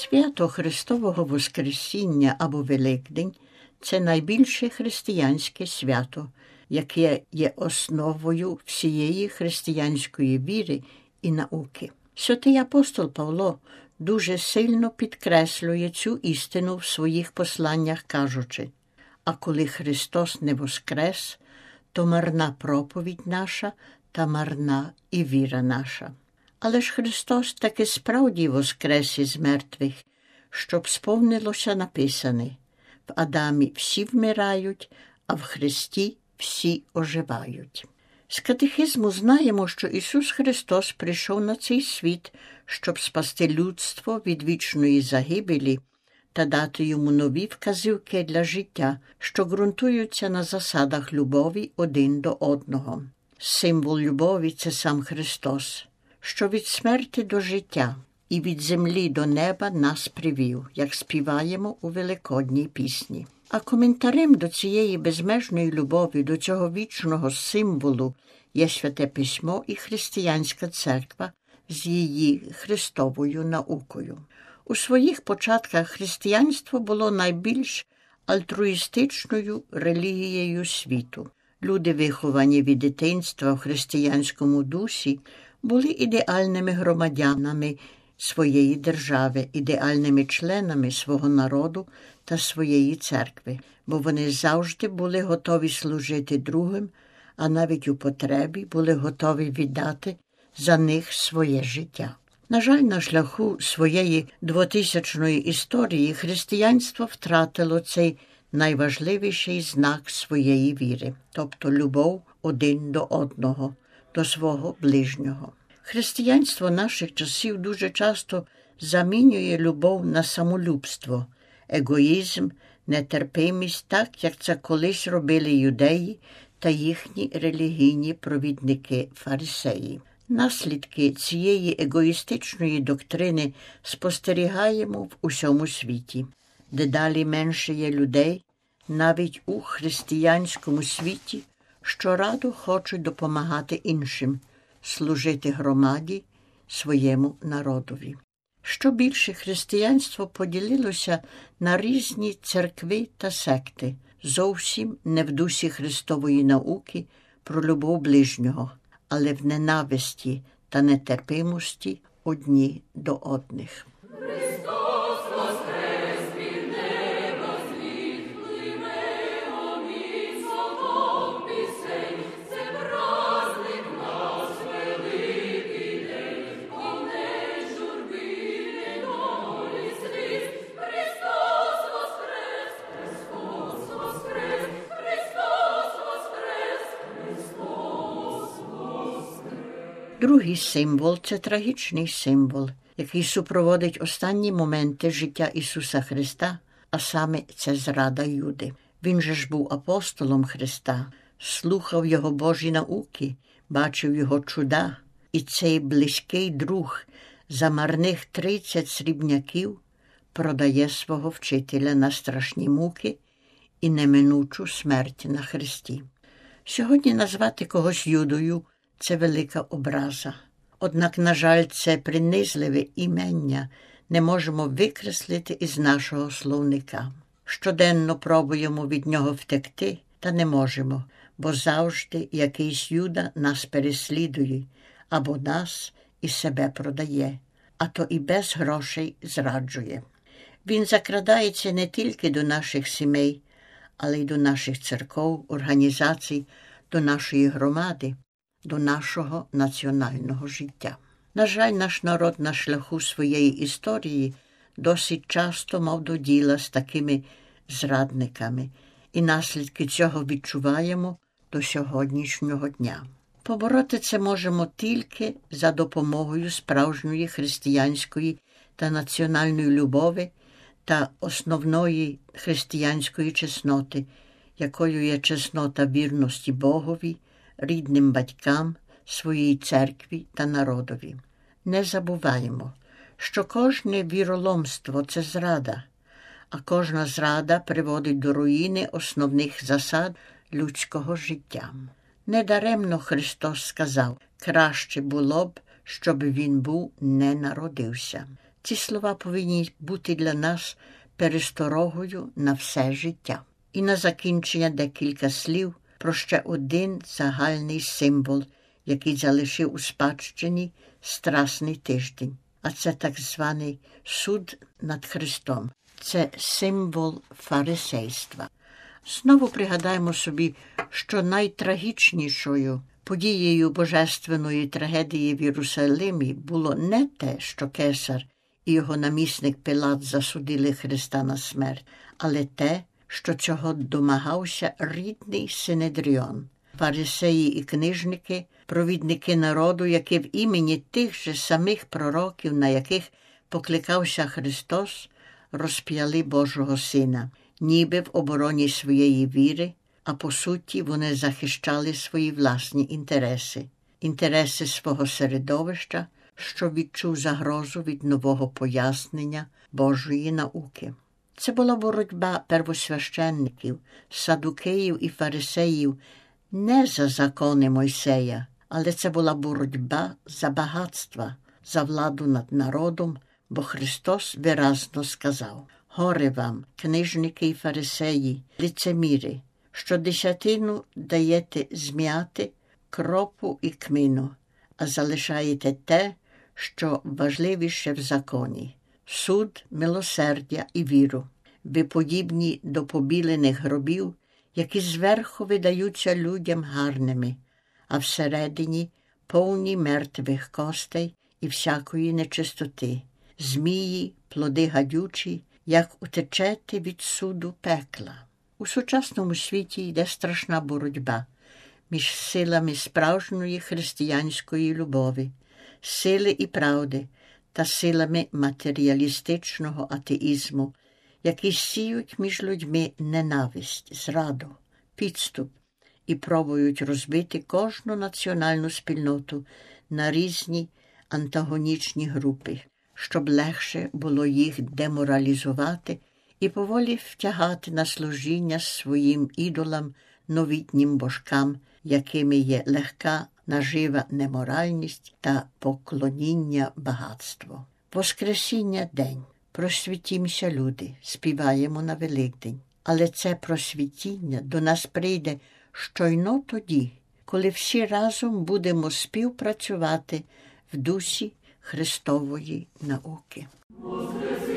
Свято Христового Воскресіння або Великдень – це найбільше християнське свято, яке є основою всієї християнської віри і науки. Святий апостол Павло дуже сильно підкреслює цю істину в своїх посланнях, кажучи: «А коли Христос не воскрес, то марна проповідь наша та марна і віра наша». Але ж Христос таки справді воскрес із мертвих, щоб сповнилося написане: «В Адамі всі вмирають, а в Христі всі оживають». З катехизму знаємо, що Ісус Христос прийшов на цей світ, щоб спасти людство від вічної загибелі та дати йому нові вказівки для життя, що ґрунтуються на засадах любові один до одного. Символ любові – це сам Христос, що від смерті до життя і від землі до неба нас привів, як співаємо у великодній пісні. А коментарем до цієї безмежної любові, до цього вічного символу є Святе Письмо і Християнська Церква з її Христовою наукою. У своїх початках християнство було найбільш альтруїстичною релігією світу. Люди, виховані від дитинства в християнському дусі, були ідеальними громадянами своєї держави, ідеальними членами свого народу та своєї церкви, бо вони завжди були готові служити другим, а навіть у потребі були готові віддати за них своє життя. На жаль, на шляху своєї 2000-ї історії християнство втратило цей найважливіший знак своєї віри, тобто любов один до одного, до свого ближнього. Християнство наших часів дуже часто замінює любов на самолюбство, егоїзм, нетерпимість, так, як це колись робили юдеї та їхні релігійні провідники фарисеї. Наслідки цієї егоїстичної доктрини спостерігаємо в усьому світі. Дедалі менше є людей, навіть у християнському світі, що радо хочуть допомагати іншим, служити громаді, своєму народові. Що більше, християнство поділилося на різні церкви та секти, зовсім не в дусі Христової науки про любов ближнього, але в ненависті та нетерпимості одні до одних. Другий символ – це трагічний символ, який супроводить останні моменти життя Ісуса Христа, а саме це зрада Юди. Він же ж був апостолом Христа, слухав Його Божі науки, бачив Його чуда, і цей близький друг за марних 30 срібняків продає свого вчителя на страшні муки і неминучу смерть на хресті. Сьогодні назвати когось Юдою – це велика образа. Однак, на жаль, це принизливе імення не можемо викреслити із нашого словника. Щоденно пробуємо від нього втекти, та не можемо, бо завжди якийсь Юда нас переслідує, або нас і себе продає, а то і без грошей зраджує. Він закрадається не тільки до наших сімей, але й до наших церков, організацій, до нашої громади, до нашого національного життя. На жаль, наш народ на шляху своєї історії досить часто мав до діла з такими зрадниками, і наслідки цього відчуваємо до сьогоднішнього дня. Побороти це можемо тільки за допомогою справжньої християнської та національної любові та основної християнської чесноти, якою є чеснота вірності Богові, рідним батькам, своїй церкві та народові. Не забуваємо, що кожне віроломство – це зрада, а кожна зрада приводить до руїни основних засад людського життя. Недаремно Христос сказав: «Краще було б, щоб він був не народився». Ці слова повинні бути для нас пересторогою на все життя. І на закінчення декілька слів про ще один загальний символ, який залишив у спадщині Страсний тиждень. А це так званий суд над Христом. Це символ фарисейства. Знову пригадаємо собі, що найтрагічнішою подією божественної трагедії в Єрусалимі було не те, що кесар і його намісник Пилат засудили Христа на смерть, але те, що цього домагався рідний Синедріон. Фарисеї і книжники, провідники народу, які в імені тих же самих пророків, на яких покликався Христос, розп'яли Божого Сина, ніби в обороні своєї віри, а по суті вони захищали свої власні інтереси свого середовища, що відчув загрозу від нового пояснення Божої науки. Це була боротьба первосвященників, садукеїв і фарисеїв не за закони Мойсея, але це була боротьба за багатства, за владу над народом, бо Христос виразно сказав: «Горе вам, книжники і фарисеї, лицеміри, що десятину даєте зм'яти, кропу і кмину, а залишаєте те, що важливіше в законі – суд, милосердя і віру. Ви подібні до побілених гробів, які зверху видаються людям гарними, а всередині повні мертвих костей і всякої нечистоти. Змії, плоди гадючі, як утечете від суду пекла». У сучасному світі йде страшна боротьба між силами справжньої християнської любові, сили і правди та силами матеріалістичного атеїзму, які сіють між людьми ненависть, зраду, підступ і пробують розбити кожну національну спільноту на різні антагонічні групи, щоб легше було їх деморалізувати і поволі втягати на служіння своїм ідолам, новітнім божкам, якими є легка нажива неморальність та поклоніння багатству. Воскресіння – день. Просвітімся, люди, співаємо на Великдень. Але це просвітіння до нас прийде щойно тоді, коли всі разом будемо співпрацювати в дусі Христової науки.